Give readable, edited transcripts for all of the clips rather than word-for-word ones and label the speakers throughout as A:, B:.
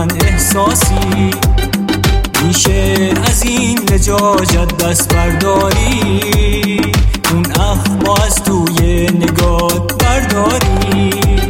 A: من احساسی، میشه از این لجاجت دست برداری، اون اخما از توی نگات برداری.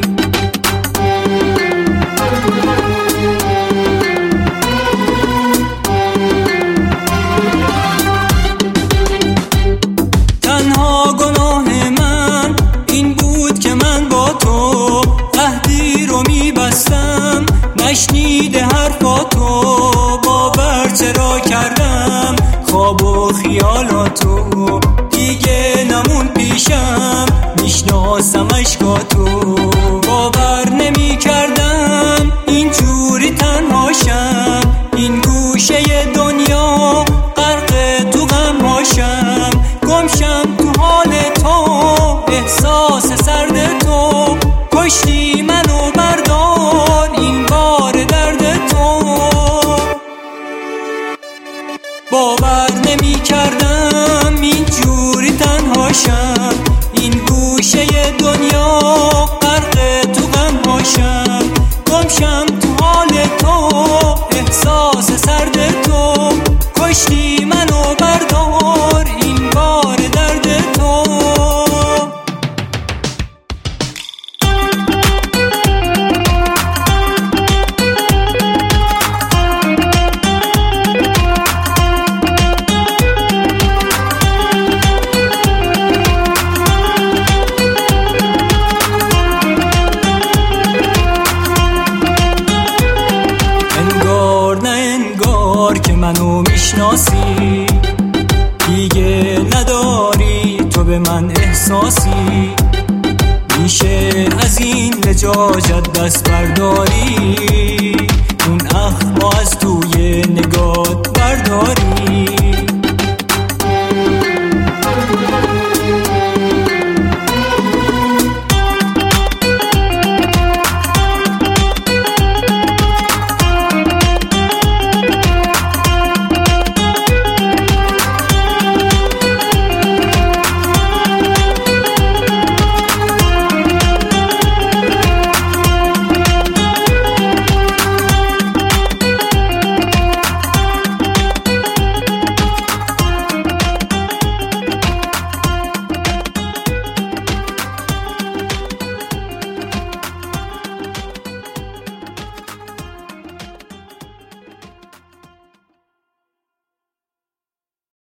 A: تنها گناه من این بود که من با تو عهدی رو میبستم، نشنیده حرفاتو، باور چرا کردم خواب و خیالاتو، دیگه نمون پیشم میشناسم اشکاتو، باور نمی کردم اینجوری تنهاشم، این گوشه دنیا غرق تو غمهاشم، گمشم تو حال تو، احساس سرد تو، کشتی منو بردار این بار درد تو. باور نمی کردم اینجوری تنهاشم، این گوشه دنیا غرق تو غمهاشم، گمشم تو حال تو، احساس سرد تو، کشتی منو بردار این بار درد تو. که منو میشناسی، دیگه نداری تو به من احساسی، میشه از این لجاجت دست برداری، اون اخما از توی نگات برداری.